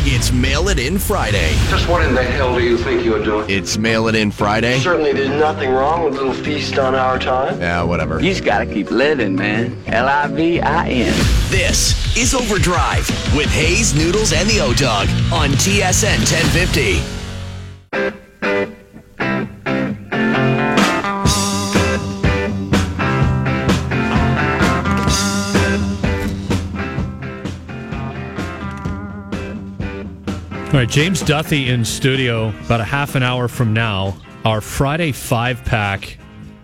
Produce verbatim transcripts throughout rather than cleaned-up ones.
It's Mail It In Friday. Just what in the hell do you think you're doing? It's Mail It In Friday. Certainly there's nothing wrong with a little feast on our time. Yeah, whatever. You just gotta keep living, man. L I V I N. This is Overdrive with Hayes, Noodles, and the O-Dog on T S N ten fifty. All right, James Duthie in studio about a half an hour from now. Our Friday five-pack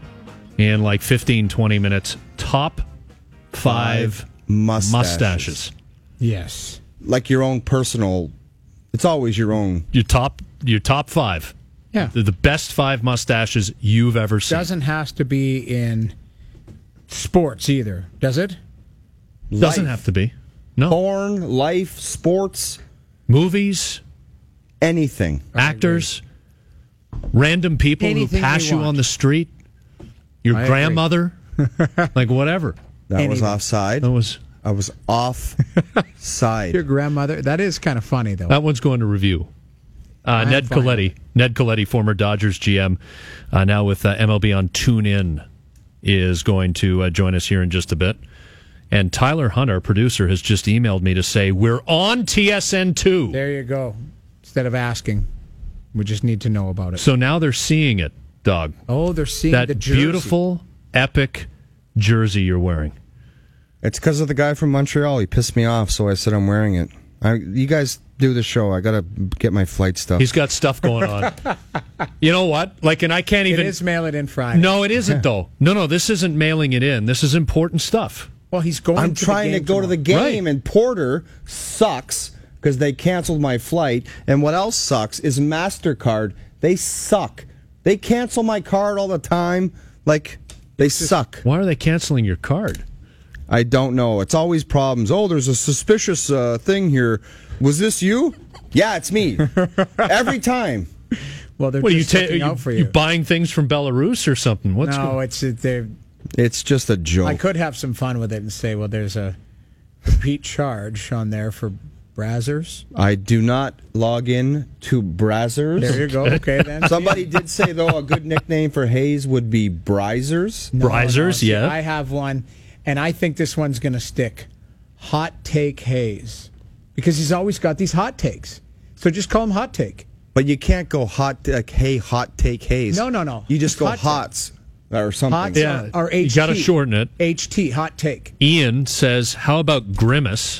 in like fifteen, twenty minutes. Top five, five mustaches. mustaches. Yes. Like your own personal, it's always your own. Your top your top five. Yeah. The, the best five mustaches you've ever seen. Doesn't have to be in sports either, does it? Doesn't Life. have to be. No. Porn, life, sports. Movies, anything. actors, random people Anything who pass we you want. on the street, your I grandmother, like whatever. That was Anything. offside. That was I was off side. Your grandmother. That is kind of funny, though. that one's going to review. Uh, Ned fine. Coletti, Ned Coletti, former Dodgers G M, uh, now with uh, M L B on TuneIn, is going to uh, join us here in just a bit. And Tyler Hunt, our producer, has just emailed me to say, we're on T S N two. There you go. Instead of asking, we just need to know about it. So now they're seeing it, Dog. Oh, they're seeing That the jersey. beautiful, epic jersey you're wearing. It's because of the guy from Montreal. He pissed me off, so I said I'm wearing it. I, you guys do the show. I got to get my flight stuff. He's got stuff going on. You know what? Like, and I can't It even... is Mail It In Friday. No, it isn't, though. No, no, this isn't mailing it in. This is important stuff. Well, he's going I'm to trying the to game go to the tomorrow. game, and Porter sucks because they canceled my flight. And what else sucks is MasterCard. They suck. They cancel my card all the time. Like, they suck. Why are they canceling your card? I don't know. It's always problems. Oh, there's a suspicious uh, thing here. Was this you? Yeah, it's me. Every time. Well, they're What are you, just ta- looking you, out for you you. buying things from Belarus or something? What's no, go- it's they're. It's just a joke. I could have some fun with it and say, well, there's a repeat charge on there for Brazzers. I do not log in to Brazzers. There you go. Okay, then. Somebody did say, though, a good nickname for Hayes would be Brizers. No, Brizers, no, see, yeah. I have one, and I think this one's going to stick. Hot Take Hayes. Because he's always got these hot takes. So just call him Hot Take. But you can't go hot, like, hey, hot take Hayes. No, no, no. You just It's go hot take. hots or something. Hot Yeah, or, or you H T. gotta shorten it. H T, Hot Take. Ian says, how about Grimace?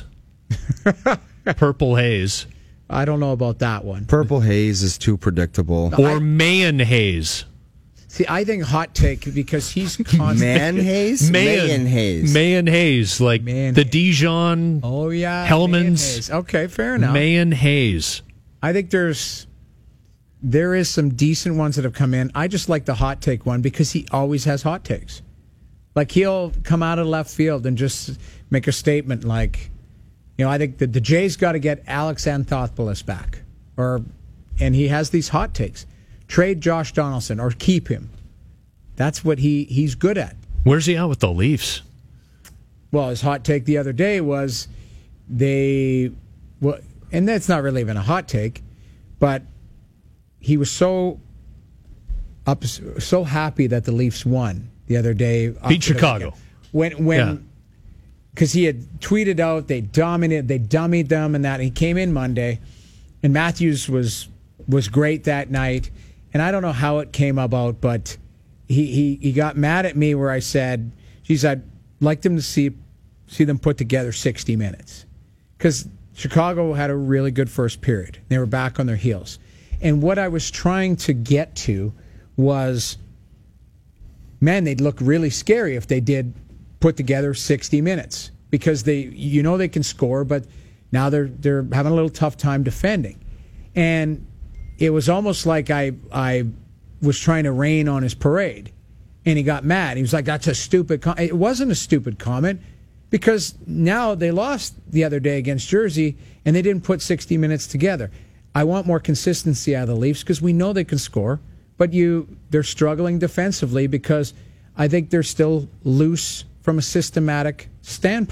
Purple Haze. I don't know about that one. Purple Haze is too predictable. Or Mayan Haze. See, I think Hot Take because he's constant. Man Haze? Mayan Haze. Mayan Haze. Like Mayan the Haze. Dijon. Oh, yeah. Hellman's. Mayan Hayes. Okay, fair enough. Mayan Haze. I think there's there is some decent ones that have come in. I just like the Hot Take one because he always has hot takes. Like he'll come out of left field and just make a statement like, you know, I think that the Jays got to get Alex Anthopoulos back, or and he has these hot takes. Trade Josh Donaldson or keep him. That's what he he's good at. Where's he at with the Leafs? Well, his hot take the other day was they, well, and that's not really even a hot take, but he was so up, so happy that the Leafs won the other day. Beat after the Chicago. weekend. When when because he had tweeted out they dominated, they dummied them, and that he came in Monday, and Matthews was was great that night, and I don't know how it came about, but he he, he got mad at me where I said, "Geez, I'd like them to see see them put together sixty minutes," because Chicago had a really good first period. They were back on their heels. And what I was trying to get to was, man, they'd look really scary if they did put together sixty minutes because they, you know, they can score, but now they're they're having a little tough time defending. And it was almost like I I was trying to rain on his parade, and he got mad. He was like, "That's a stupid." Com-. It wasn't a stupid comment. Because now they lost the other day against Jersey, and they didn't put sixty minutes together. I want more consistency out of the Leafs because we know they can score, but you they're struggling defensively because I think they're still loose from a systematic standpoint.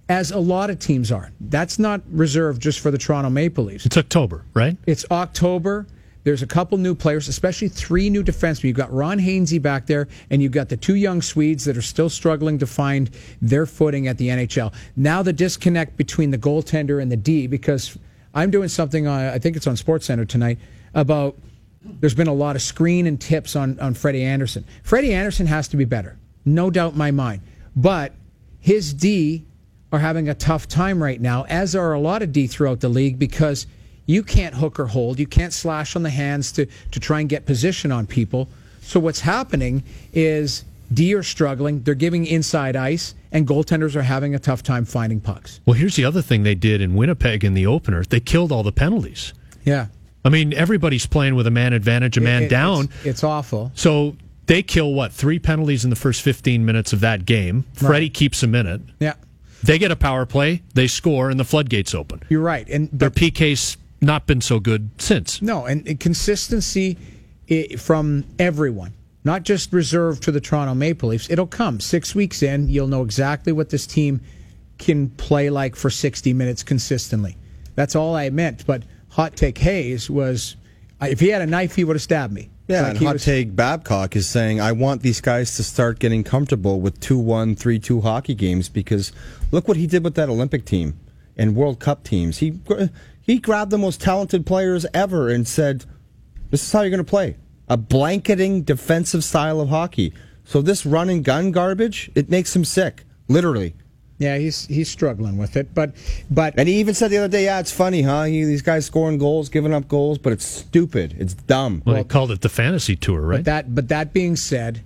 as a lot of teams are. That's not reserved just for the Toronto Maple Leafs. It's October, right? It's October. There's a couple new players, especially three new defensemen. You've got Ron Hainsey back there, and you've got the two young Swedes that are still struggling to find their footing at the N H L. Now the disconnect between the goaltender and the D, because I'm doing something, on, I think it's on SportsCenter tonight, about there's been a lot of screen and tips on, on Freddie Anderson. Freddie Anderson has to be better, no doubt in my mind. But his D are having a tough time right now, as are a lot of D throughout the league, because you can't hook or hold. You can't slash on the hands to, to try and get position on people. So what's happening is D are struggling. They're giving inside ice, and goaltenders are having a tough time finding pucks. Well, here's the other thing they did in Winnipeg in the opener. They killed all the penalties. Yeah. I mean, everybody's playing with a man advantage, a man it, it, down. It's, it's awful. So they kill, what, three penalties in the first fifteen minutes of that game. Right. Freddie keeps them in it. Yeah. They get a power play, they score, and the floodgates open. You're right. And Their P K's not been so good since. No, and, and consistency I- from everyone, not just reserved to the Toronto Maple Leafs. It'll come. Six weeks in, you'll know exactly what this team can play like for sixty minutes consistently. That's all I meant. But Hot Take Hayes was, if he had a knife, he would have stabbed me. Yeah, Like and he Hot was- Take Babcock is saying, I want these guys to start getting comfortable with two one, three two hockey games, because look what he did with that Olympic team and World Cup teams. He he grabbed the most talented players ever and said, this is how you're going to play. A blanketing defensive style of hockey. So this run and gun garbage, it makes him sick, literally. Yeah, he's he's struggling with it, but but And he even said the other day, yeah, it's funny, huh? He, these guys scoring goals, giving up goals, but it's stupid. It's dumb. Well, they called it the fantasy tour, right? But that, but that being said,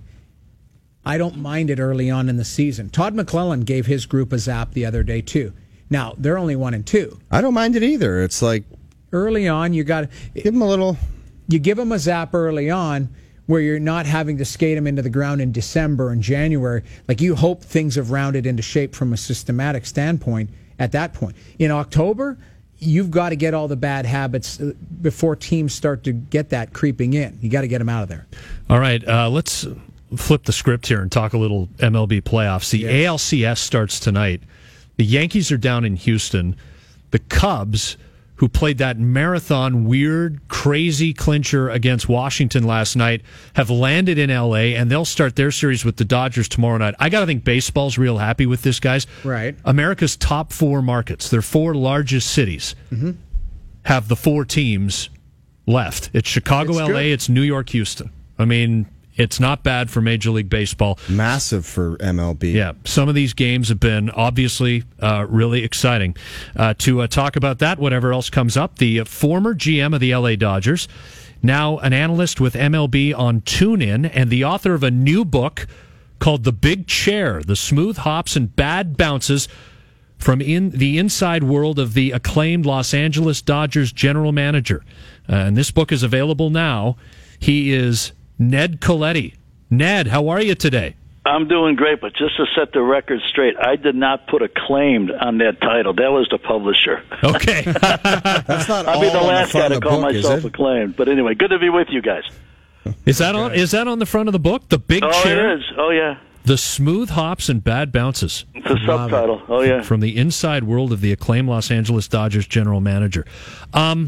I don't mind it early on in the season. Todd McClellan gave his group a zap the other day too. Now they're only one and two. I don't mind it either. It's like, Early on, you got give him a little... you give them a zap early on, where you're not having to skate them into the ground in December and January. Like, you hope things have rounded into shape from a systematic standpoint at that point. In October, you've got to get all the bad habits before teams start to get that creeping in. You got to get them out of there. All right, uh, let's flip the script here and talk a little M L B playoffs. The Yes. A L C S starts tonight. The Yankees are down in Houston. The Cubs, who played that marathon, weird, crazy clincher against Washington last night, have landed in L A, and they'll start their series with the Dodgers tomorrow night. I got to think baseball's real happy with this, guys. Right. America's top four markets, their four largest cities, Mm-hmm. have the four teams left. It's Chicago, It's L A, good. it's New York, Houston. I mean, it's not bad for Major League Baseball. Massive for M L B. Yeah, some of these games have been obviously uh, really exciting. Uh, to uh, talk about that, whatever else comes up, the uh, former G M of the L A Dodgers, now an analyst with M L B on TuneIn, and the author of a new book called The Big Chair, The Smooth Hops and Bad Bounces from in the inside world of the acclaimed Los Angeles Dodgers general manager. Uh, and this book is available now. He is Ned Coletti. Ned, how are you today? I'm doing great, but just to set the record straight, I did not put a claim on that title. That was the publisher. Okay. That's not I'll all be the on last the front guy to of the call book, is myself it? acclaimed. But anyway, good to be with you guys. Is that on? Is that on the front of the book? The Big Oh, Chair, it is. Oh, yeah. The Smooth Hops and Bad Bounces It's a subtitle. Oh, yeah. from the inside world of the acclaimed Los Angeles Dodgers general manager. Um,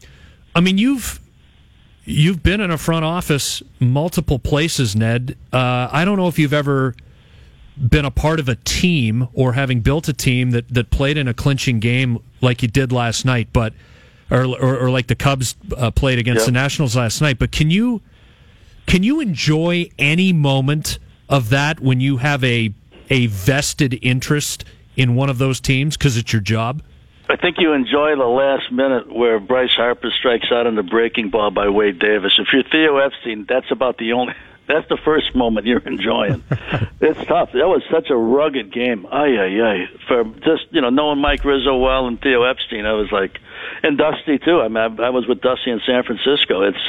I mean, you've you've been in a front office multiple places, Ned. Uh, I don't know if you've ever been a part of a team or having built a team that, that played in a clinching game like you did last night, but or or, or like the Cubs uh, played against Yep. the Nationals last night. But can you can you enjoy any moment of that when you have a a vested interest in one of those teams because it's your job? I think you enjoy the last minute where Bryce Harper strikes out on the breaking ball by Wade Davis. If you're Theo Epstein, that's about the only... That's the first moment you're enjoying. It's tough. That was such a rugged game. Ay, ay, ay. For just, you know, knowing Mike Rizzo well and Theo Epstein, I was like... And Dusty, too. I mean, I, I was with Dusty in San Francisco. It's...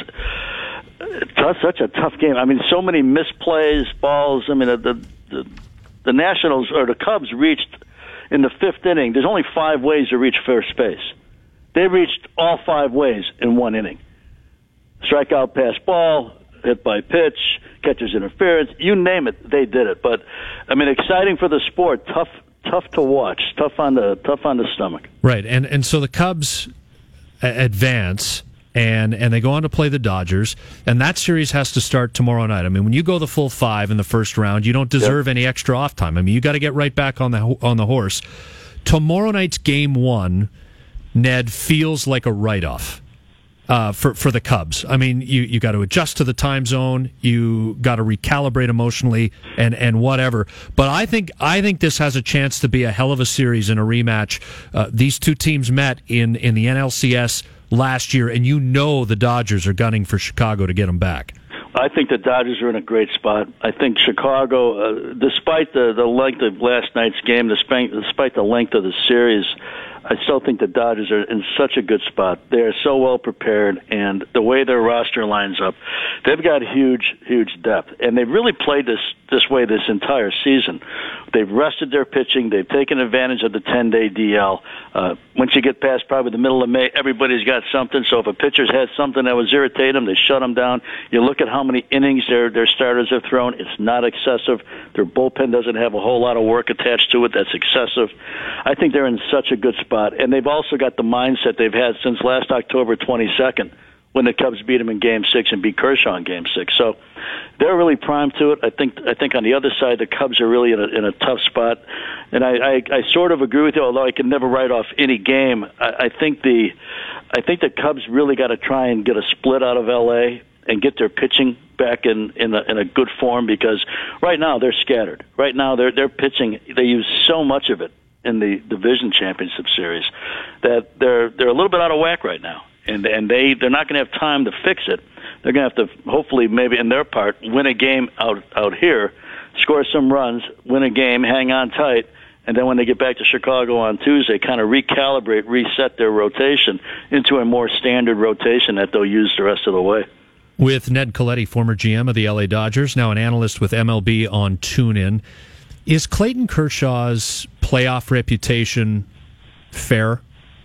It's such a tough game. I mean, so many misplays, balls. I mean, the, the the the Nationals or the Cubs reached in the fifth inning. There's only five ways to reach first base. They reached all five ways in one inning. Strikeout, pass, ball, hit by pitch, catcher's interference. You name it, they did it. But I mean, exciting for the sport. Tough, tough to watch, tough on the tough on the stomach. Right, and and so the Cubs advance. And and they go on to play the Dodgers, and that series has to start tomorrow night. I mean, when you go the full five in the first round, you don't deserve yep. any extra off time. I mean, you got to get right back on the on the horse. Tomorrow night's game one, Ned, feels like a write-off uh, for for the Cubs. I mean, you you got to adjust to the time zone, you got to recalibrate emotionally, and and whatever. But I think I think this has a chance to be a hell of a series in a rematch. Uh, these two teams met in in the N L C S last year, and you know the Dodgers are gunning for Chicago to get them back. I think the Dodgers are in a great spot. I think Chicago, uh, despite the, the length of last night's game, despite, despite the length of the series, I still think the Dodgers are in such a good spot. They are so well prepared, and the way their roster lines up, they've got huge, huge depth. And they've really played this this way this entire season. They've rested their pitching. They've taken advantage of the ten-day D L. Uh, once you get past probably the middle of May, everybody's got something. So if a pitcher's had something that was irritating them, they shut them down. You look at how many innings their their starters have thrown. It's not excessive. Their bullpen doesn't have a whole lot of work attached to it. That's excessive. I think they're in such a good spot. And they've also got the mindset they've had since last October twenty-second when the Cubs beat them in Game Six and beat Kershaw in Game Six. So they're really primed to it. I think I think on the other side, the Cubs are really in a, in a tough spot. And I, I, I sort of agree with you, although I can never write off any game. I, I think the I think the Cubs really got to try and get a split out of L A and get their pitching back in in a, in a good form, because right now they're scattered. Right now they're they're pitching. They use so much of it in the division championship series that they're they're a little bit out of whack right now, and and they they're not going to have time to fix it. They're going to have to hopefully maybe in their part win a game out out here, score some runs, win a game, hang on tight, and then when they get back to Chicago on Tuesday, kind of recalibrate, reset their rotation into a more standard rotation that they'll use the rest of the way. With Ned Colletti, former G M of the L A Dodgers, now an analyst with M L B on TuneIn. Is Clayton Kershaw's playoff reputation fair?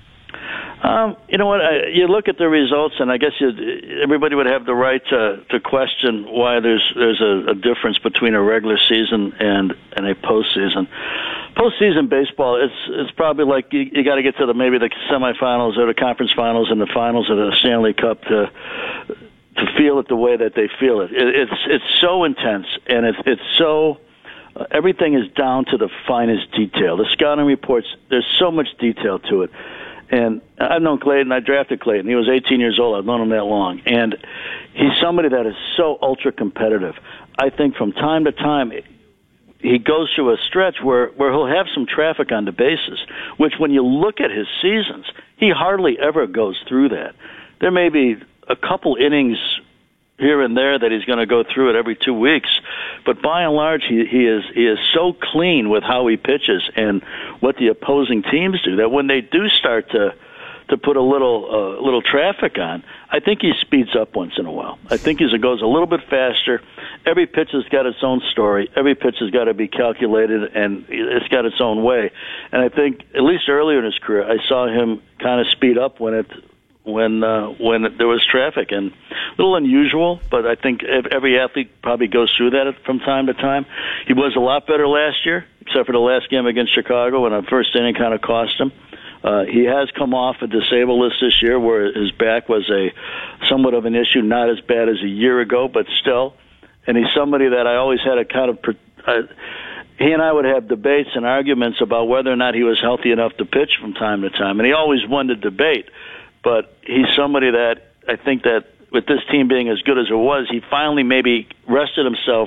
Um, you know what? I, you look at the results, and I guess you, everybody would have the right to, to question why there's there's a, a difference between a regular season and, and a postseason. Postseason baseball, it's it's probably like you, you got to get to the maybe the semifinals or the conference finals and the finals of the Stanley Cup to to feel it the way that they feel it. it it's it's so intense, and it's it's so. Uh, everything is down to the finest detail. The scouting reports, there's so much detail to it. And I've known Clayton. I drafted Clayton. He was eighteen years old. I've known him that long. And he's somebody that is so ultra-competitive. I think from time to time, he goes through a stretch where, where he'll have some traffic on the bases, which when you look at his seasons, he hardly ever goes through that. There may be a couple innings here and there that he's going to go through it every two weeks. But by and large, he, he is he is so clean with how he pitches and what the opposing teams do that when they do start to to put a little uh, little traffic on, I think he speeds up once in a while. I think he goes a little bit faster. Every pitch has got its own story. Every pitch has got to be calculated, and it's got its own way. And I think, at least earlier in his career, I saw him kind of speed up when it when uh, when there was traffic, and a little unusual, but I think every athlete probably goes through that from time to time. He was a lot better last year, except for the last game against Chicago, when the first inning kind of cost him. Uh, he has come off a disabled list this year, where his back was a somewhat of an issue, not as bad as a year ago, but still. And he's somebody that I always had a kind of. Uh, he and I would have debates and arguments about whether or not he was healthy enough to pitch from time to time, and he always won the debate. But he's somebody that I think that with this team being as good as it was, he finally maybe rested himself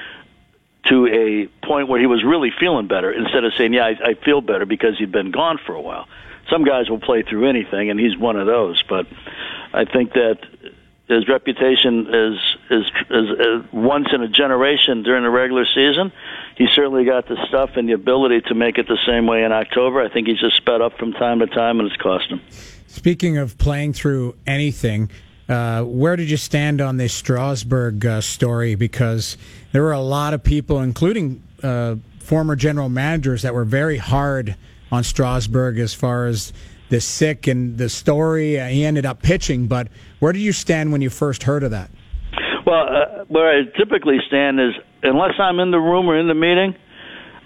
to a point where he was really feeling better, instead of saying, yeah, I, I feel better because he'd been gone for a while. Some guys will play through anything, and he's one of those. But I think that his reputation is, is, is, is once in a generation during the regular season. He certainly got the stuff and the ability to make it the same way in October. I think he's just sped up from time to time, and it's cost him. Speaking of playing through anything, uh, where did you stand on this Strasburg uh, story? Because there were a lot of people, including uh, former general managers, that were very hard on Strasburg as far as the sick and the story. Uh, he ended up pitching, but where did you stand when you first heard of that? Well, uh, where I typically stand is, unless I'm in the room or in the meeting,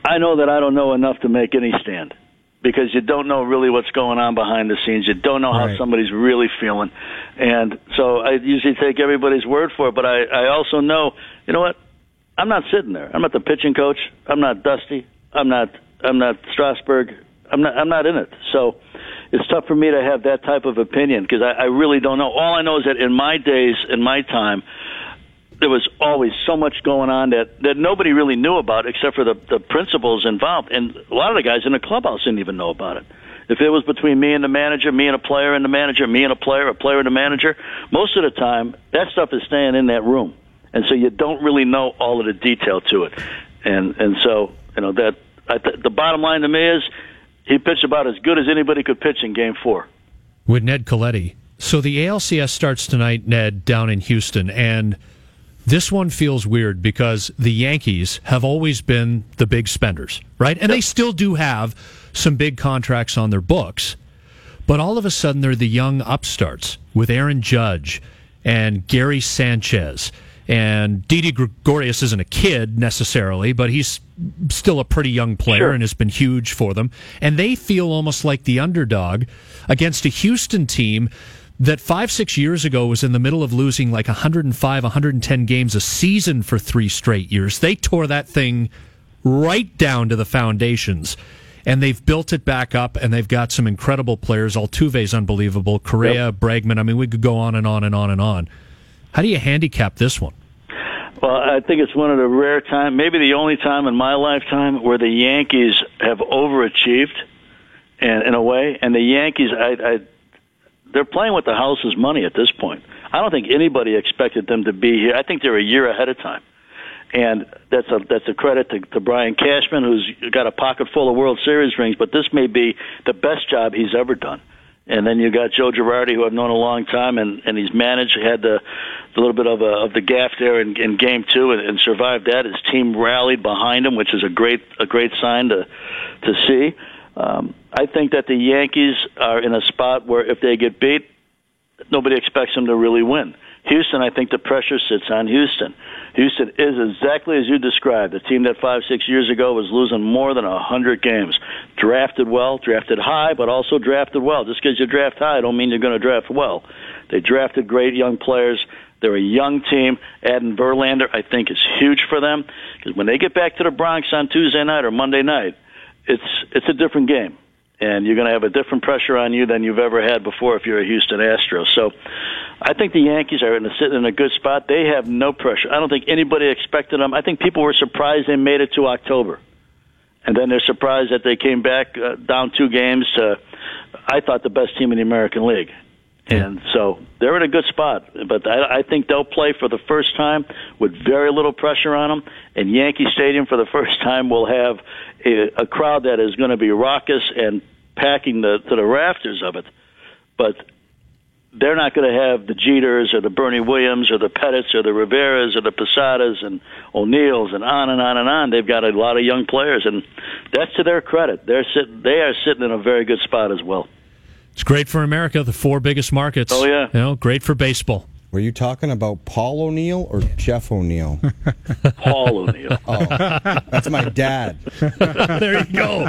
I know that I don't know enough to make any stand, because you don't know really what's going on behind the scenes. You don't know how Right. somebody's really feeling. And so I usually take everybody's word for it, but I, I also know, you know what? I'm not sitting there. I'm not the pitching coach. I'm not Dusty. I'm not I'm not Strasburg. I'm not I'm not in it. So it's tough for me to have that type of opinion, because I, I really don't know. All I know is that in my days, in my time, there was always so much going on that, that nobody really knew about except for the, the principals involved. And a lot of the guys in the clubhouse didn't even know about it. If it was between me and the manager, me and a player and the manager, me and a player, a player and the manager, most of the time, that stuff is staying in that room. And so you don't really know all of the detail to it. And and so, you know, that I th- the bottom line to me is he pitched about as good as anybody could pitch in game four. With Ned Coletti. So the A L C S starts tonight, Ned, down in Houston, and this one feels weird because the Yankees have always been the big spenders, right? And they still do have some big contracts on their books, but all of a sudden they're the young upstarts with Aaron Judge and Gary Sanchez. And Didi Gregorius isn't a kid necessarily, but he's still a pretty young player Sure. and has been huge for them. And they feel almost like the underdog against a Houston team that five, six years ago was in the middle of losing like one hundred five, one hundred ten games a season for three straight years. They tore that thing right down to the foundations. And they've built it back up, and they've got some incredible players. Altuve's unbelievable. Correa, Yep. Bregman. I mean, we could go on and on and on and on. How do you handicap this one? Well, I think it's one of the rare times, maybe the only time in my lifetime, where the Yankees have overachieved, and in a way. And the Yankees, I, I, they're playing with the house's money at this point. I don't think anybody expected them to be here. I think they're a year ahead of time, and that's a that's a credit to, to Brian Cashman, who's got a pocket full of World Series rings. But this may be the best job he's ever done. And then you got Joe Girardi, who I've known a long time, and, and he's managed, had the, the little bit of, a, of the gaff there in, in game two, and, and survived that. His team rallied behind him, which is a great a great sign to to see. Um, I think that the Yankees are in a spot where if they get beat, nobody expects them to really win. Houston, I think the pressure sits on Houston. Houston is exactly as you described, a team that five, six years ago was losing more than one hundred games. Drafted well, drafted high, but also drafted well. Just because you draft high don't mean you're going to draft well. They drafted great young players. They're a young team. Adding Verlander, I think, is huge for them, because when they get back to the Bronx on Tuesday night or Monday night, it's it's a different game. And you're going to have a different pressure on you than you've ever had before if you're a Houston Astros. So I think the Yankees are in a, sitting in a good spot. They have no pressure. I don't think anybody expected them. I think people were surprised they made it to October. And then they're surprised that they came back uh, down two games to, I thought, the best team in the American League. And so they're in a good spot. But I, I think they'll play for the first time with very little pressure on them. And Yankee Stadium for the first time will have a, a crowd that is going to be raucous and packing the, to the rafters of it. But they're not going to have the Jeters or the Bernie Williams or the Pettits or the Riveras or the Posadas and O'Neills and on and on and on. They've got a lot of young players, and that's to their credit. They're sit, they are sitting in a very good spot as well. It's great for America, the four biggest markets. Oh, yeah. You know, great for baseball. Were you talking about Paul O'Neill or Jeff O'Neill? Paul O'Neill. Oh, that's my dad. There you go.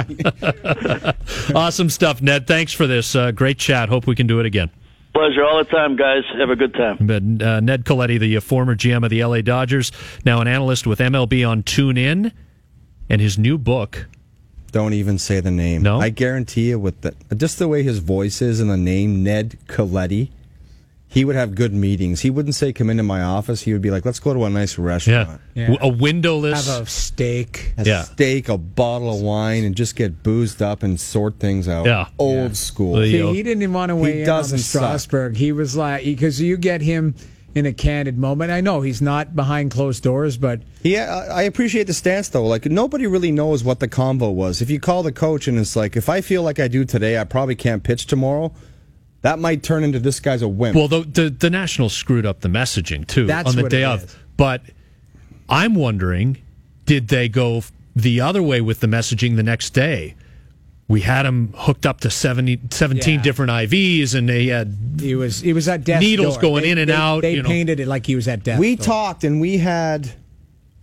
Awesome stuff, Ned. Thanks for this. Uh, great chat. Hope we can do it again. Pleasure all the time, guys. Have a good time. But, uh, Ned Coletti, the uh, former G M of the L A Dodgers, now an analyst with M L B on TuneIn, and his new book. Don't even say the name. No? I guarantee you, with the, just the way his voice is and the name, Ned Coletti, he would have good meetings. He wouldn't say, come into my office. He would be like, let's go to a nice restaurant. Yeah. A windowless. Have a steak. A Yeah. steak, a bottle of wine, and just get boozed up and sort things out. Yeah. Old Yeah. school. Well, See, you know, he didn't even want to weigh he in on doesn't the suck. Strasburg. He was like, because you get him in a candid moment. I know he's not behind closed doors, but Yeah, I I appreciate the stance, though. Like, nobody really knows what the convo was. If you call the coach and it's like, if I feel like I do today, I probably can't pitch tomorrow, that might turn into this guy's a wimp. well, the, the the Nationals screwed up the messaging too That's on the what day it of. is. But I'm wondering, did they go the other way with the messaging the next day? We had him hooked up to seventy, seventeen Yeah. different I Vs, and they had he was he was at death's Needles door. going They- in and they- out, They you know. painted it like he was at death's we door. talked, and we had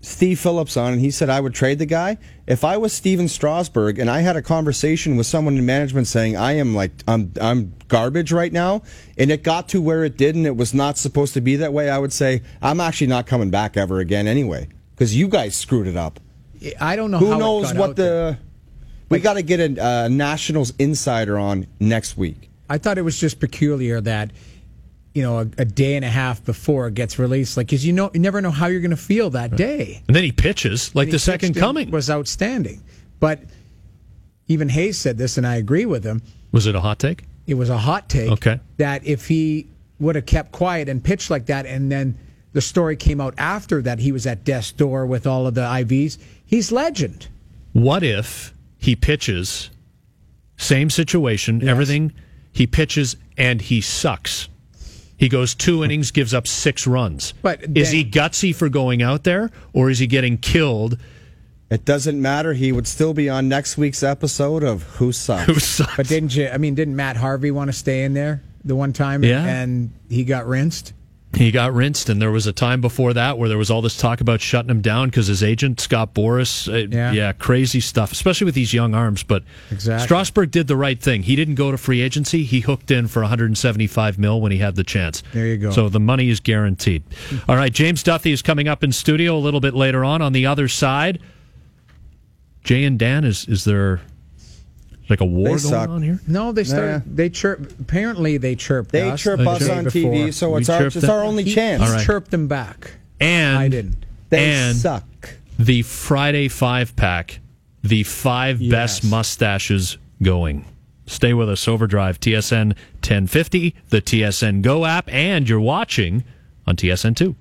Steve Phillips on, and he said I would trade the guy. If I was Steven Strasburg and I had a conversation with someone in management saying I am like I'm I'm garbage right now, and it got to where it did and it was not supposed to be that way, I would say I'm actually not coming back ever again anyway because you guys screwed it up. I don't know. Who how knows it got what out the? there. We got to get a uh, Nationals insider on next week. I thought it was just peculiar that, you know, a, a day and a half before it gets released, like, because you know, you never know how you're going to feel that day. And then he pitches like And the he second pitched coming. and was outstanding. But even Hayes said this, and I agree with him. Was it a hot take? It was a hot take. Okay. That if he would have kept quiet and pitched like that, and then the story came out after that he was at death's door with all of the I Vs, he's legend. What if he pitches, same situation, Yes. everything, he pitches and he sucks? He goes two innings, gives up six runs. But is then- he gutsy for going out there, or is he getting killed? It doesn't matter. He would still be on next week's episode of Who Sucks. Who sucks? But didn't you? I mean, didn't Matt Harvey want to stay in there the one time? Yeah. And he got rinsed. He got rinsed, and there was a time before that where there was all this talk about shutting him down because his agent, Scott Boras, uh, Yeah. yeah, crazy stuff, especially with these young arms. But Exactly. Strasburg did the right thing. He didn't go to free agency. He hooked in for one hundred seventy-five mil when he had the chance. There you go. So the money is guaranteed. All right, James Duthie is coming up in studio a little bit later on. On the other side, Jay and Dan, is is there like a war They going suck. on here? No, they started. Nah. They chirp. Apparently, they chirped. They us chirp the us day on T V, before. so We it's our chirped it's them? our only He chance. All right. chirped them back. And I didn't. They and suck. the Friday five pack, the five Yes. best mustaches going. Stay with us. Overdrive, T S N ten fifty, the T S N Go app, and you're watching on T S N two.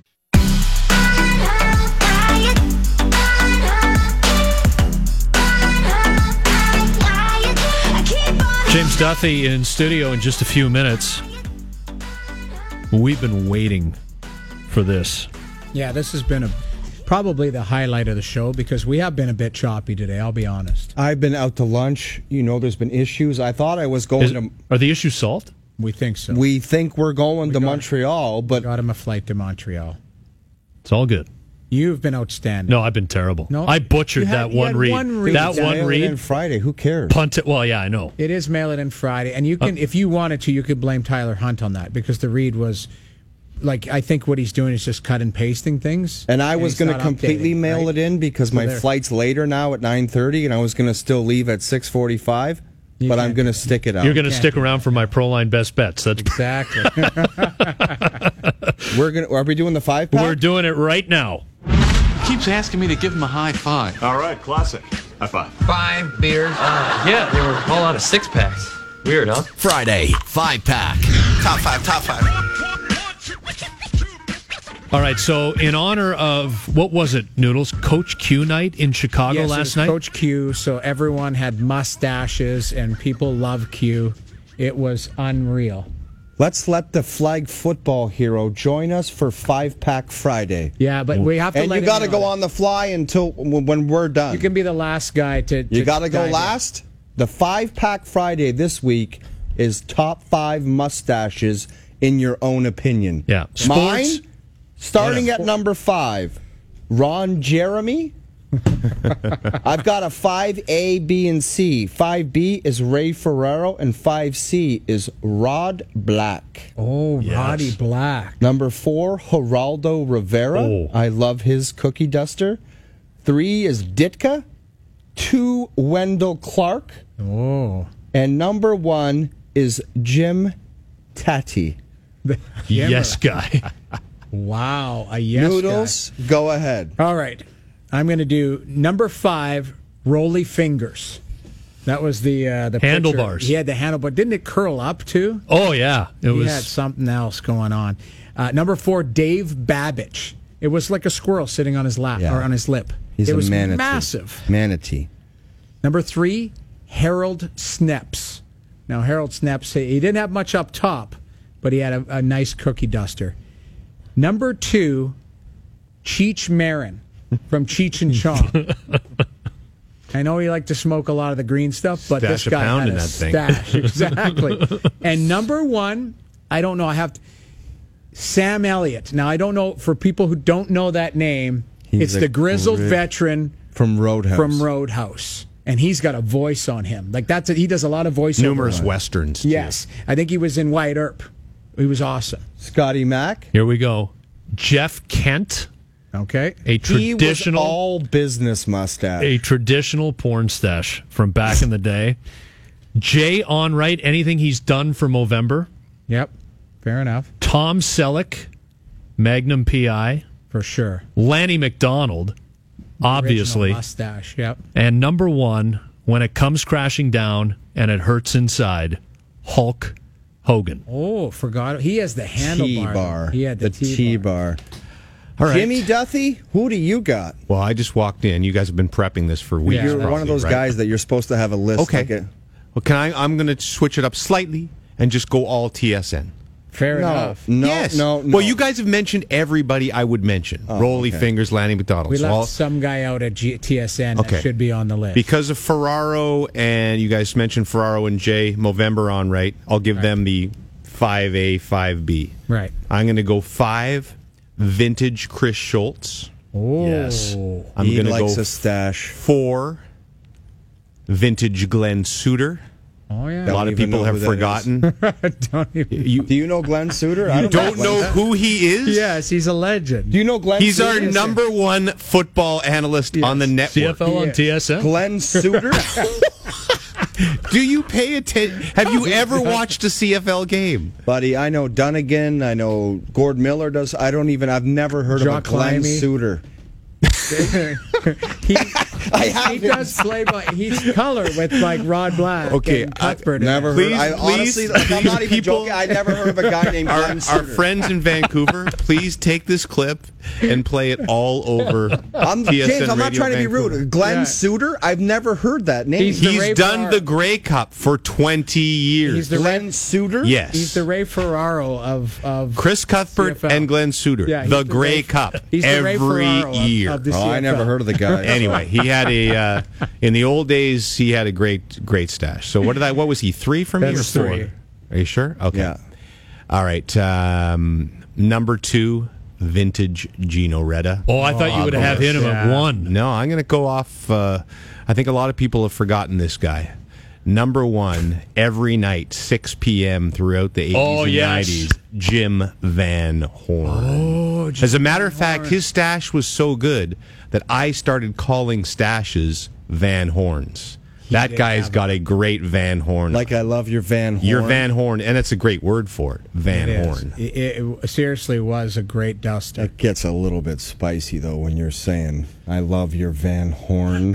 James Duthie in studio in just a few minutes. We've been waiting for this. Yeah, this has been a probably the highlight of the show because we have been a bit choppy today. I'll be honest. I've been out to lunch. You know, there's been issues. I thought I was going Is- to. are the issues solved? We think so. We think we're going to got it. Montreal, but got him a flight to Montreal. It's all good. You've been outstanding. No, I've been terrible. No, I butchered you had- that you one had read. one read. That Mail one mail it in read. Friday. Who cares? Punt it. Well, yeah, I know. It is mail it in Friday, and you Uh, can, if you wanted to, you could blame Tyler Hunt on that because the read was like I think what he's doing is just cut and pasting things. And I was he's going to not completely updating, mail right? it in because So my there. flight's later now at nine thirty, and I was going to still leave at six forty-five. You But I'm can't going to do that. stick it out. You're going to can't stick do around for my Proline best bets. That's Exactly. We're going. Are we doing the five pack? we're doing it right now. Keeps asking me to give him a high five. All right, classic. High five. Five beers. Uh, yeah, they were all out of six packs. Weird, huh? Friday, five pack. Top five, top five. All right, so in honor of what was it, Noodles? Coach Q night in Chicago Yes, it last was night. Coach Q, so everyone had mustaches and people love Q. It was unreal. Let's let the flag football hero join us for five pack Friday. Yeah, but we have to And let you him got to know go that. on the fly until when we're done. You can be the last guy to. to You got to go dive in. last. The five pack Friday this week is top five mustaches in your own opinion. Yeah. Mine, Sports? starting Yeah. at number five, Ron Jeremy. I've got a five A, B, and C. five B is Ray Ferraro, and five C is Rod Black. Oh, Yes. Roddy Black. Number four, Geraldo Rivera. Oh. I love his cookie duster. Three is Ditka. Two, Wendell Clark. Oh. And number one is Jim Tati. Yes, guy. Wow, a yes Noodles, go ahead. guy. All right, I'm going to do number five, Rolly Fingers. That was the uh, the picture. Handlebars. He had the handlebar. Didn't it curl up too? Oh yeah, it he was. had something else going on. Uh, number four, Dave Babbage. It was like a squirrel sitting on his lap Yeah. or on his lip. He's it a was manatee. massive. Manatee. Number three, Harold Sneps. Now, Harold Sneps, he didn't have much up top, but he had a, a nice cookie duster. Number two, Cheech Marin from Cheech and Chong. I know he liked to smoke a lot of the green stuff, but Stash this a guy pound had in a that thing. stash. Exactly. And number one, I don't know, I have to, Sam Elliott. Now, I don't know, for people who don't know that name, He's it's a the grizzled great- veteran from Roadhouse. from Roadhouse. And he's got a voice on him. Like that's a, he does a lot of voiceover. Numerous westerns. Too. Yes. I think he was in Wyatt Earp. He was awesome. Scotty Mack. Here we go. Jeff Kent. Okay. A He was traditional all business mustache. a traditional porn stash from back in the day. Jay Onright, anything he's done for Movember. Yep. Fair enough. Tom Selleck, Magnum P I. For sure. Lanny McDonald, obviously. Original mustache. Yep. And number one, when it comes crashing down and it hurts inside, Hulk Hogan. Oh, forgot. He has the handlebar. T-bar. He had the, the T-bar. T-bar. All right. Jimmy Duthie, who do you got? Well, I just walked in. You guys have been prepping this for weeks. Yeah. You're probably, one of those right? guys that you're supposed to have a list. Okay. Like a, Well, can I? I'm going to switch it up slightly and just go all T S N. Fair no, enough. no, yes. no, no. Well, you guys have mentioned everybody I would mention. Oh, Rolly okay. Fingers, Lanny McDonald. We So left I'll- some guy out at G- T S N Okay. that should be on the list. because of Ferraro, and you guys mentioned Ferraro and Jay Movember on right. I'll give Right. them the five A, five B. Right. I'm going to go five vintage Chris Schultz. Oh. Yes. I'm he going to likes go a stash. four vintage Glenn Suter. Oh, yeah. A lot of even people know have who that forgotten. Don't even... you Do you know Glenn Suter? I you don't know Glenn. who he is? Yes, he's a legend. Do you know Glenn He's Suter? our number one football analyst on the network. C F L on Yes. T S N. Glenn Suter? Do you pay attention? Have you ever watched a C F L game? Buddy, I know Dunnigan. I know Gord Miller does. I don't even, I've never heard Jock of a Glenn Limey. Suter. he, I he haven't. does play by he's color with like Rod Black. Okay, and I- Cuthbert. in Never it. Please, heard. I please, honestly, like, I'm not even people- joking. I never heard of a guy named Our, Glenn our Suter. friends in Vancouver, please take this clip and play it all over I'm, T S N James, I'm not Radio trying to be Vancouver. rude. Glenn Yeah. Suter? I've never heard that name. He's the He's Ray done Ferraro. the Grey Cup for twenty years. He's the Glenn Suter? yes. He's the Ray Ferraro of of Chris Cuthbert C F L. and Glenn Suter. Yeah, he's the the Grey Ray- Cup he's the Ray every Ferraro of- year. of the Oh, I C F L. never heard of the guy. Anyway, he had a uh, in the old days he had a great great stash. So what did I what was he three for me That's or four? three. Are you sure? Okay. Yeah. All right. Um, number two, vintage Gino Reda. Oh, I thought you would have hit him at Yeah. one. No, I'm going to go off. Uh, I think a lot of people have forgotten this guy. Number one, every night, six p.m. throughout the eighties Oh, and yes. nineties, Jim Van Horn. Oh, Jim As a matter of Van fact, Horn. his stash was so good that I started calling stashes Van Horns. That did guy's have got a great Van Horn. Like I love your Van Horn. your Van Horn, and it's a great word for it, Van It is. Horn. It, it, it seriously was a great duster. That gets a little bit spicy, though, when you're saying, I love your Van Horn.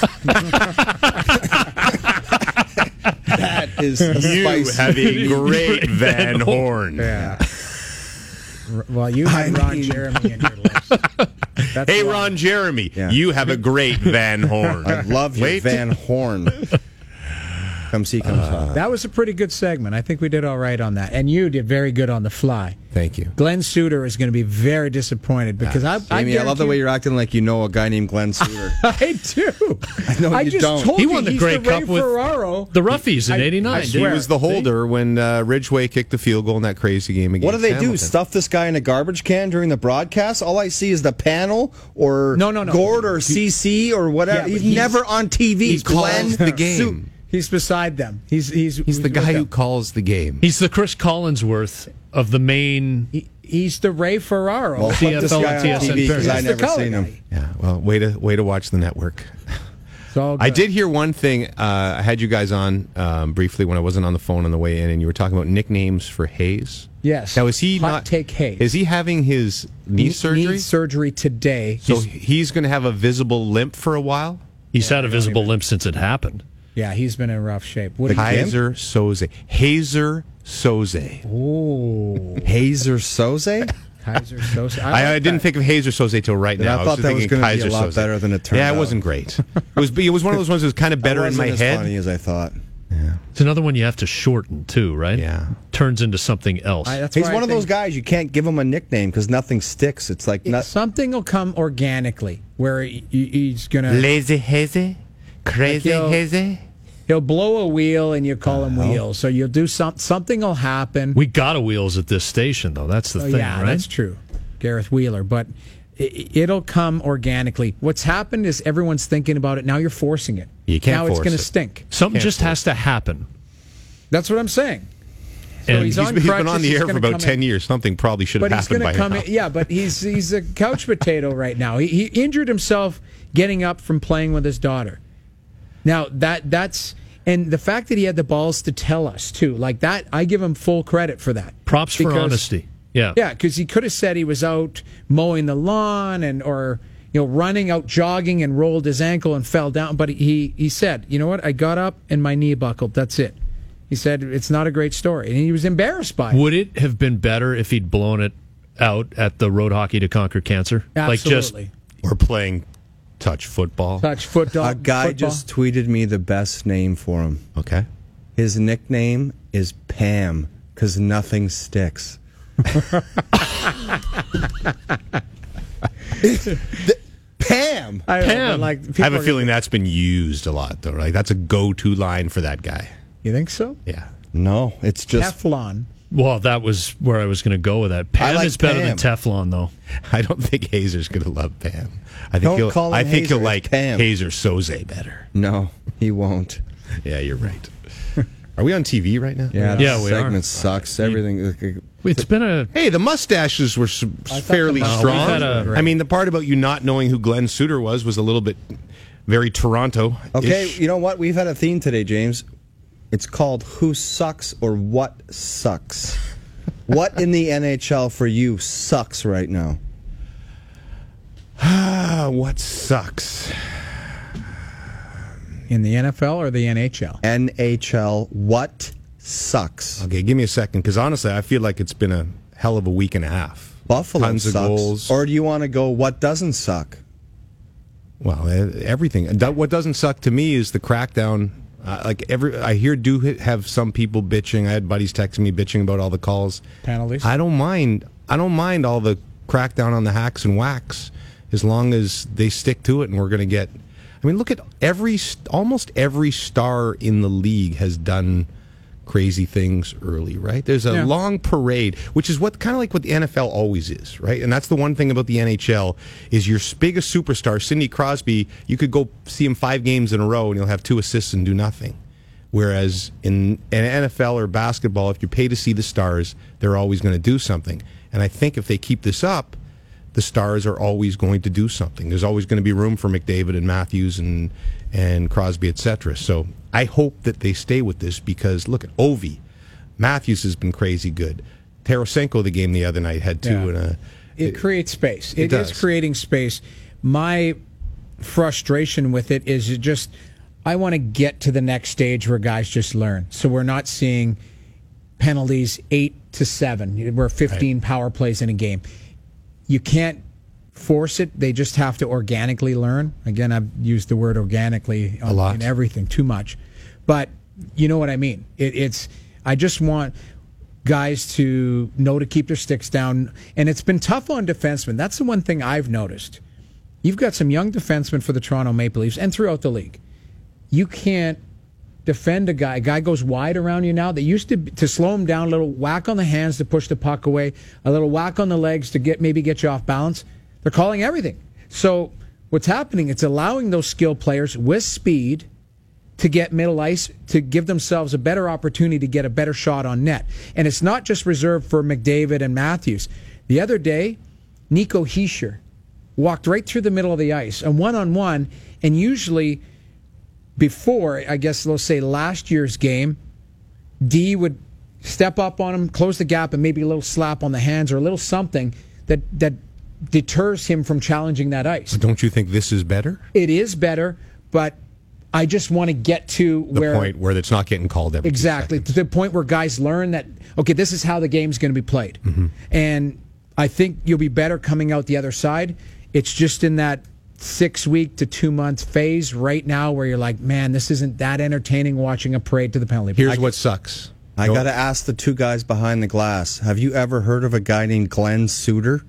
That is You spicy. have a great Van Horn. Yeah. R- Well, you had I Ron mean- Jeremy in your list. That's Hey, why. Ron Jeremy, Yeah. you have a great Van Horn. I love your Wait. Van Horn. Come see, come saw. That was a pretty good segment. I think we did all right on that. And you did very good on the fly. Thank you. Glenn Suter is going to be very disappointed because I, I, Amy, I love the way guarantee- you're acting like you know a guy named Glenn Suter. I do. I know you just don't. told He you won the he's Grey the Ray Cup with Ferraro. the Roughies in I- eighty-nine. I He swear. was the holder when uh, Ridgeway kicked the field goal in that crazy game against What do they do? Hamilton. Stuff this guy in a garbage can during the broadcast? All I see is the panel or No, no, no. Gord or C C or whatever. Yeah, but he's, he's- never on T V. He calls Glenn the game. Su- He's beside them. He's he's He's the guy who calls the game. He's the Chris Collinsworth of the main He, he's the Ray Ferraro. Well, T put F this L guy and T on S N T V because He's I the never color seen him. guy. Yeah, well, way to way to watch the network. It's all I good. did hear one thing. Uh, I had you guys on um, briefly when I wasn't on the phone on the way in, and you were talking about nicknames for Hayes. Yes. Now is he Hot not take Hayes. Is he having his knee surgery? Knee surgery today. so he's going to have a visible limp for a while. He's had a visible limp since it happened. Yeah, he's been in rough shape. What do you Kaiser Soze. Hazer Soze. Oh, Hazer Soze? Kaiser Sosa. I, I like didn't that. think of Hazer Soze till right Yeah, now. I thought just that was thinking gonna be a Kaiser lot Soze. better than it turned Yeah, out. it wasn't great. It was. It was one of those ones that was kind of better in That my wasn't head. as funny as I thought. It's another one you have to shorten too, right? Yeah. Turns into something else. I- that's He's why one I of those think guys you can't give him a nickname because nothing sticks. It's like not, Something will come organically where he, he- he's gonna Lazy Hazy, crazy Like, yo, Hazy. he'll blow a wheel and you call him Uh-huh. Wheels. So you'll do some something will happen. we got a wheels at this station though. That's the Oh, thing, yeah, right? that's true. Gareth Wheeler, but It, it'll come organically. What's happened is everyone's thinking about it. Now you're forcing it. You can't Now it's force going to it. stink. Something Can't just force has to happen. That's what I'm saying. So And he's, He's on been, he's been crutches, on the he's air for gonna about come ten in. years. Something probably should have But he's happened going by to come now. in. Yeah, but he's he's a couch potato right now. He, he injured himself getting up from playing with his daughter. Now that that's and the fact that he had the balls to tell us too, like that, I give him full credit for that. Props for Because- honesty. Yeah. Yeah, because he could have said he was out mowing the lawn and or you know running out jogging and rolled his ankle and fell down. But he he said, you know what? I got up and my knee buckled. That's it. He said it's not a great story, and he was embarrassed by it. Would it have been better if he'd blown it out at the Road Hockey to Conquer Cancer? Like just Absolutely. Or playing touch football. Touch football. A guy football. just tweeted me the best name for him. Okay. His nickname is Pam because nothing sticks. The- Pam. I, know, Pam. but like, I have people a are feeling that's been used a lot, though, right? That's a go-to line for that guy. gonna- You think so? Yeah. No, it's just Teflon. well, that was where I was going to go with that. Pam like is better Pam. than Teflon, though. I don't think Hazer's going to love Pam. I think Don't he'll. call him I think Hazer, he'll it's like Pam. Hazer Soze better. no. He won't. Yeah, you're right. Are we on T V right now? Yeah, Yeah, this we are. segment sucks. Everything. It's been a Hey, the mustaches were s- fairly the mustaches strong. were great. I mean, the part about you not knowing who Glenn Suter was was a little bit very Toronto. Okay, you know what? We've had a theme today, James. It's called Who Sucks or What Sucks. What in the N H L for you sucks right now? Ah, what sucks? In the N F L or the N H L? N H L, what sucks? Okay, give me a second, because honestly, I feel like it's been a hell of a week and a half. Buffalo Tons of sucks. goals. Or do you want to go what doesn't suck? Well, eh, everything. Do- What doesn't suck to me is the crackdown. Uh, like every, I hear do ha- have some people bitching. I had buddies texting me bitching about all the calls. Penalties? I don't mind. I don't mind all the crackdown on the hacks and whacks, as long as they stick to it. And we're going to get. I mean, look at every, almost every star in the league has done crazy things early, right? There's a Yeah. long parade, which is what kind of like what the N F L always is, right? And that's the one thing about the N H L is your biggest superstar, Sidney Crosby, you could go see him five games in a row and he'll have two assists and do nothing. Whereas in an N F L or basketball, if you pay to see the stars, they're always going to do something. And I think if they keep this up, the stars are always going to do something. There's always going to be room for McDavid and Matthews and and Crosby, et cetera. So I hope that they stay with this because look at Ovi, Matthews has been crazy good. Tarasenko, the game the other night had two, Yeah. and a It creates space. it it is does. creating space. My frustration with it is it just I want to get to the next stage where guys just learn. So we're not seeing penalties eight to seven. We're fifteen power plays in a game. You can't force it. They just have to organically learn. Again, I've used the word organically on, A lot. in everything too much, but you know what I mean. It, it's I just want guys to know to keep their sticks down, and it's been tough on defensemen. That's the one thing I've noticed. You've got some young defensemen for the Toronto Maple Leafs and throughout the league. You can't defend a guy. A guy goes wide around you now. They used to to slow him down, a little whack on the hands to push the puck away, a little whack on the legs to get maybe get you off balance. They're calling everything. So what's happening? It's allowing those skilled players with speed to get middle ice to give themselves a better opportunity to get a better shot on net. And it's not just reserved for McDavid and Matthews. The other day, Nico Hischier walked right through the middle of the ice, a one-on-one, and usually before, I guess, let's say last year's game, D would step up on him, close the gap, and maybe a little slap on the hands or a little something that that deters him from challenging that ice. Don't you think this is better? It is better, but I just want to get to The where point where it's not getting called every two exactly to the point where guys learn that okay, this is how the game's going to be played, Mm-hmm. and I think you'll be better coming out the other side. It's just in that six week to two month phase right now where you're like, man, this isn't that entertaining watching a parade to the penalty box. Here's what sucks. I Go- got to ask the two guys behind the glass. Have you ever heard of a guy named Glenn Suter?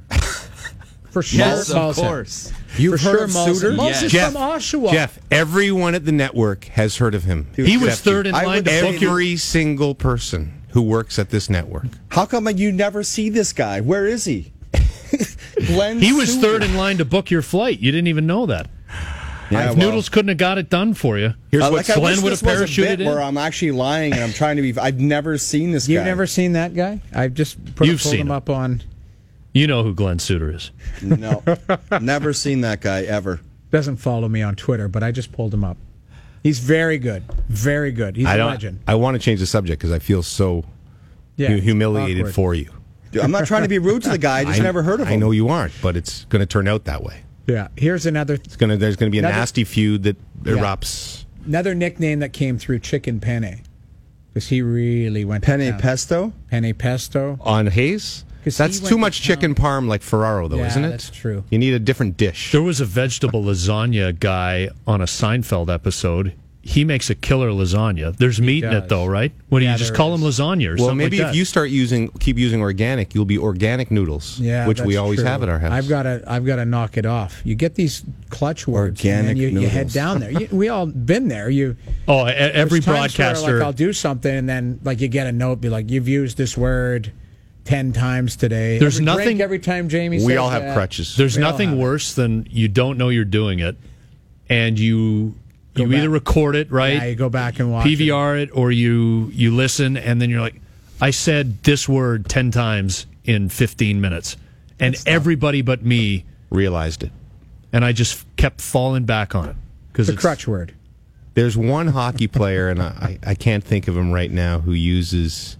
For sure, Yes, of Malson. course. You've For heard sure, of Malson. Suter? Malson's Yes. Jeff, from Oshawa. Jeff, everyone at the network has heard of him. He was Except you. third in I line would to say book your Every single person who works at this network. How come you never see this guy? Where is he? Glenn He was Suter. third in line to book your flight. You didn't even know that. Yeah, if well, Noodles couldn't have got it done for you, Here's uh, what Glenn Glenn would have parachuted in. Where I'm actually lying and I'm trying to be. I've never seen this You've guy. never seen that guy? I've just put, You've pulled seen him him. up on. You know who Glenn Suter is. No, never seen that guy ever. Doesn't follow me on Twitter, but I just pulled him up. He's very good, very good. He's I a don't. legend. I want to change the subject because I feel so Yeah, hu- humiliated awkward. for you. Dude, I'm not trying to be rude to the guy. I just never heard of him. I know you aren't, but it's going to turn out that way. Yeah. Here's another It's going to. There's going to be a Another- nasty feud that Yeah. erupts. another nickname that came through, Chicken Penne, because he really went to Penne town. pesto. Penne pesto. On Hayes? 'Cause That's he went too to much town. chicken parm like Ferraro, though, Yeah, isn't it? that's true. You need a different dish. There was a vegetable lasagna guy on a Seinfeld episode. He makes a killer lasagna. There's meat in does. it, though, right? What do Yeah, you just there call is. him lasagna or Well, something maybe like if that? you start using, keep using organic, you'll be organic noodles, Yeah, which we that's always true. have at our house. I've got to, I've got to knock it off. You get these clutch words, and Organic then you, you head noodles. down there. You, we all been there. You oh, e- every there's times where, broadcaster. like, I'll do something, and then like you get a note, be like, "You've used this word ten times today." There's every nothing- drink every time Jamie. we says all have that. crutches. There's We all nothing have it. worse than you don't know you're doing it, and you Go you back. either record it, right? Yeah, you go back and watch P V R it, or you you listen, and then you're like, I said this word ten times in fifteen minutes, and everybody but me realized it. and I just kept falling back on it because It's a crutch word. There's one hockey player, and I, I can't think of him right now, who uses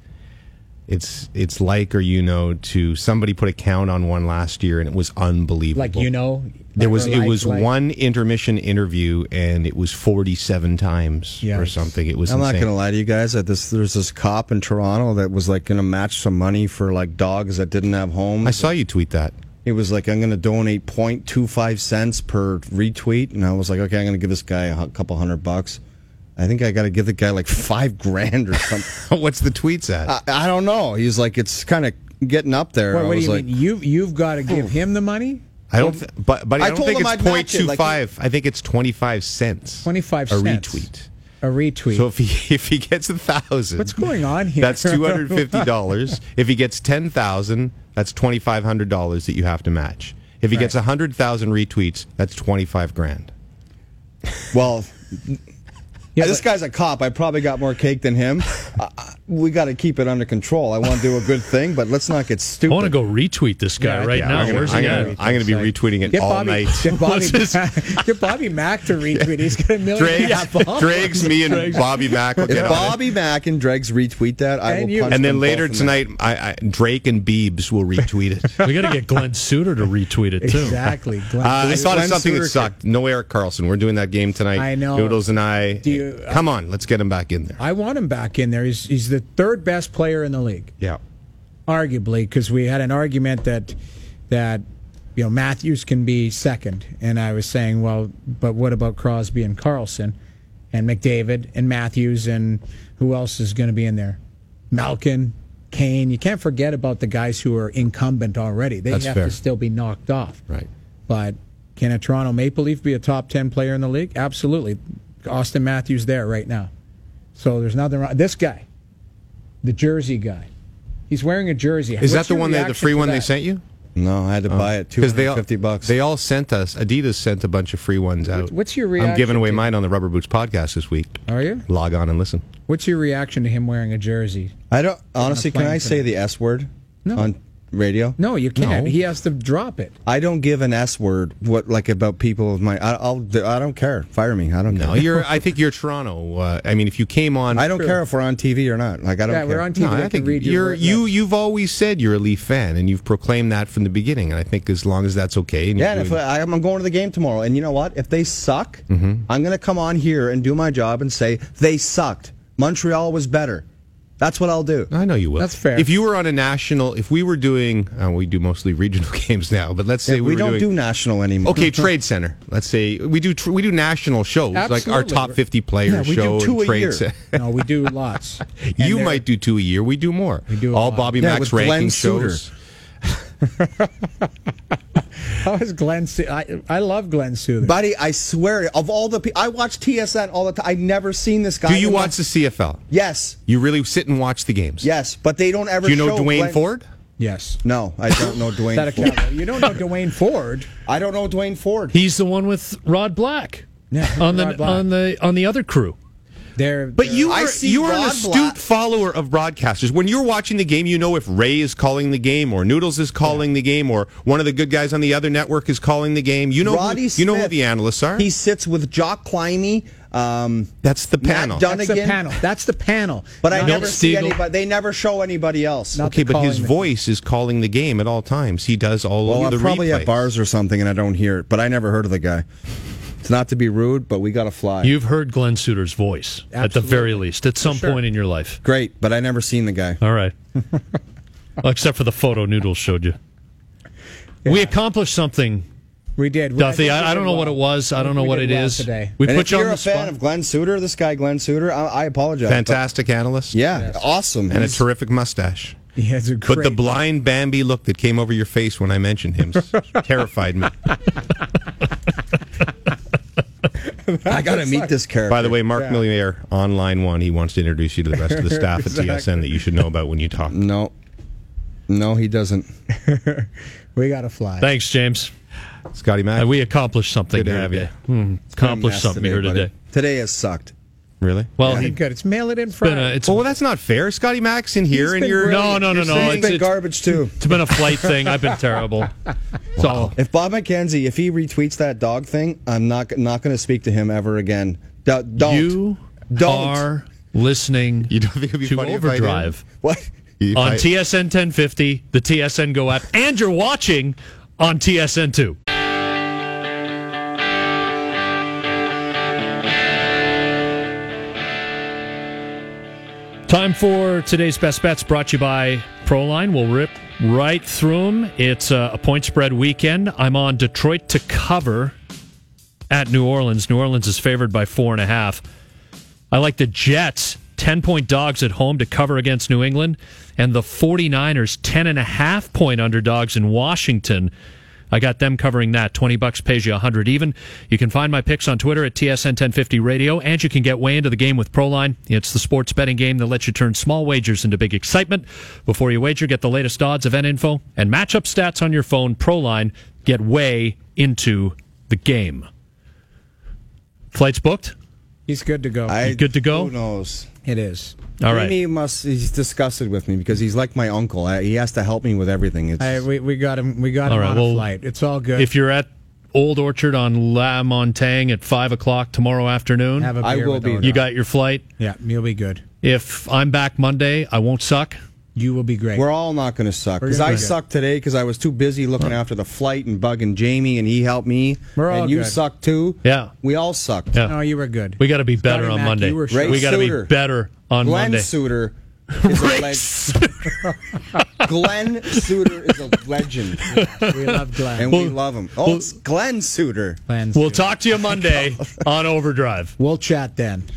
it's it's like or you know to somebody put a count on one last year, and it was unbelievable. Like you know, there was or it like- was like- one intermission interview, and it was forty-seven times Yeah. or something. It was I'm insane. not gonna lie to you guys. That this there's this cop in Toronto that was like gonna match some money for like dogs that didn't have homes. I saw you tweet that. He was like, I'm gonna donate point two five cents per retweet, and I was like, okay, I'm gonna give this guy a hu- couple hundred bucks. I think I got to give the guy like five grand or something. What's the tweets at? I, I don't know. He's like, it's kind of getting up there. What, I what do was you like, mean? You you've got to give him the money. I don't, th- but but I, I don't told think him it's I'd point match it, two like five. I think it's twenty-five cents. Twenty-five a cents. retweet. A retweet. So if he if he gets a thousand, What's going on here? That's two hundred fifty dollars. If he gets ten thousand, that's twenty five hundred dollars that you have to match. If he Right. gets a hundred thousand retweets, that's twenty five grand. well, Yeah, this but- guy's a cop. I probably got more cake than him. uh, we got to keep it under control. I want to do a good thing, but let's not get I stupid. want to go retweet this guy Yeah, right Yeah, now. I'm gonna, Where's I'm he gonna, at? I'm gonna be retweeting it Get all Bobby, night. get Bobby, What's his- Mac, get Bobby Mac to retweet. He's got a million. Dregs, and a half Dregs, me and Dregs. Bobby Mack will If get on it. Bobby Mack and Dregs retweet that, I And will you- punch And then them later both in the- tonight, I, I, Drake and Biebs will retweet it. We got to get Glenn Suter to retweet it too. Exactly. Glenn, Uh, I thought of Glenn something that Suter. sucked. No Eric Carlson. We're doing that game tonight. I know. Noodles and I. Do you- Come on, let's get him back in there. I want him back in there. He's he's the third best player in the league, Yeah. arguably, because we had an argument that that you know Matthews can be second, and I was saying, well, but what about Crosby and Carlson, and McDavid and Matthews, and who else is going to be in there? Malkin, Kane. You can't forget about the guys who are incumbent already. They That's have fair. to still be knocked off. Right. But can a Toronto Maple Leaf be a top ten player in the league? Absolutely. Austin Matthews there right now. So there's nothing wrong. This guy, the jersey guy, he's wearing a jersey. Is What's that the your one, that, the reaction free to one they that? sent you? No, I had to buy it two Because they hundred all fifty bucks. They all sent us. Adidas sent a bunch of free ones out. What's your I'm reaction giving away to- mine on the Rubber Boots podcast this week. Are you? Log on and listen. What's your reaction to him wearing a jersey? I don't honestly. Can plane I say tonight. the S word No. on radio? No, you can't. No. He has to drop it. I don't give an S word. What like about people of my? I, I'll. I don't care. Fire me. I don't No, care. you're. I think you're Toronto. Uh, I mean, if you came on, I don't care if we're on T V or not. Like I don't Yeah, care. we're on T V. No, I I can think read your you're word you. lips. You've always said you're a Leaf fan, and you've proclaimed that from the beginning. And I think as long as that's okay, and Yeah, you're and if doing- I, I'm going to the game tomorrow, and you know what? If they suck, Mm-hmm. I'm going to come on here and do my job and say they sucked. Montreal was better. That's what I'll do. I know you will. That's fair. If you were on a national, if we were doing, uh, we do mostly regional games now, but let's say Yeah, we, we were don't doing, do national anymore. Okay, Trade Center. Let's say we do tr- we do national shows like our Absolutely. top fifty players Yeah, we do show two and a Trade year. Center. No, we do lots. And You they're- might do two a year. We do more. We do a all lot. Bobby Yeah, Mack's with Glenn ranking Suter. shows. How is Glenn? Su- I I love Glenn Suter. Buddy, I swear, of all the people, I watch T S N all the time. I've never seen this guy. Do you in my- watch the C F L? Yes, You really sit and watch the games? yes, but they don't ever. Do you know show Dwayne Glenn- Ford? Yes. No, I don't know Dwayne That a Ford. cowboy. You don't know Dwayne Ford. I don't know Dwayne Ford. He's the one with Rod Black Yeah, on Rod the Black. on the on the other crew. They're, But they're- you I are see you are an Rod astute Black. follower of broadcasters. When you're watching the game, you know if Ray is calling the game, or Noodles is calling the game, or one of the good guys on the other network is calling the game. You know, Roddy who, you know who Smith, the analysts are. He sits with Jock Climey. Um, That's the Matt panel. Dunn- that's the again. panel. That's the panel. but I Not- never see Stiegel. anybody. They never show anybody else. Not Okay, the but his calling- voice is calling the game at all times. He does all well, of the I'm probably replays. at bars or something, and I don't hear it. But I never heard of the guy. It's not to be rude, but we got to fly. You've heard Glenn Suter's voice at the Absolutely. very least at some sure. point in your life. Great, but I never seen the guy. All right. Well, except for the photo Noodles showed you. We accomplished something, We did. We- Duffy. think we I, I don't did know what well. it was. I don't know We what did it well is. today. We and put if you you're on a the fan spot. of Glenn Suter, this guy Glenn Suter, I, I apologize. Fantastic analyst. Yeah, Yes. awesome. And a He's- terrific mustache. He has a But the great- blind Bambi look that came over your face when I mentioned him terrified me. I got to meet this character. By the way, Mark Yeah. Millier on line one. He wants to introduce you to the rest of the staff at T S N that you should know about when you talk. No, no, he doesn't. We got to fly. Thanks, James. Scotty Mack. Uh, we accomplished something Good to here have you. today. Hmm, accomplished Mess something here buddy. today. Today has sucked. Really? Well, Yeah, he, good. It's mail it in been Friday. a, it's Well, that's not fair. Scotty Mack's in here, He's and been you're great. no, no, no, no. He's It's, been it's, garbage too. it's been a flight thing. I've been terrible. So If Bob McKenzie, if he retweets that dog thing, I'm not not going to speak to him ever again. Do, don't. you Don't. are listening You don't think it'd be to funny if I did? Overdrive What? If on I- T S N ten fifty, the T S N Go app, and you're watching on T S N two. Time for today's best bets, brought to you by Proline. We'll rip right through them. It's a, a point spread weekend. I'm on Detroit to cover at New Orleans. New Orleans is favored by four and a half. I like the Jets, ten-point dogs at home to cover against New England, and the 49ers, ten and a half point underdogs in Washington. I got them covering that. twenty bucks pays you one hundred even. You can find my picks on Twitter at T S N ten fifty Radio, and you can get way into the game with Proline. It's the sports betting game that lets you turn small wagers into big excitement. Before you wager, get the latest odds, event info, and matchup stats on your phone. Proline, get way into the game. Flights booked? He's good to go. I, good to go? Who knows? it is. All right. Jamie must. He's disgusted with me because he's like my uncle. I, he has to help me with everything. It's I, we, we got him. We got All him right, on well, a flight. It's all good. If you're at Old Orchard on La Montagne at five o'clock tomorrow afternoon, Have a I beer will with be Oda. you got your flight. Yeah, you'll be good. If I'm back Monday, I won't suck. You will be great. We're all not going to suck We're because gonna I be good. sucked today because I was too busy looking after the flight and bugging Jamie, and he helped me. We're all and you good. sucked too. Yeah. We all sucked. Yeah. No, you were good. We got to be better Scotty on Mack, Monday. you were Ray sharp. We got to be Suter. better on Glenn Monday. Suter is a Ray legend. Glenn Suter is a legend, We love Glenn. and we love him. Oh, it's Glenn Suter. Glenn's We'll good. talk to you Monday on Overdrive. We'll chat then.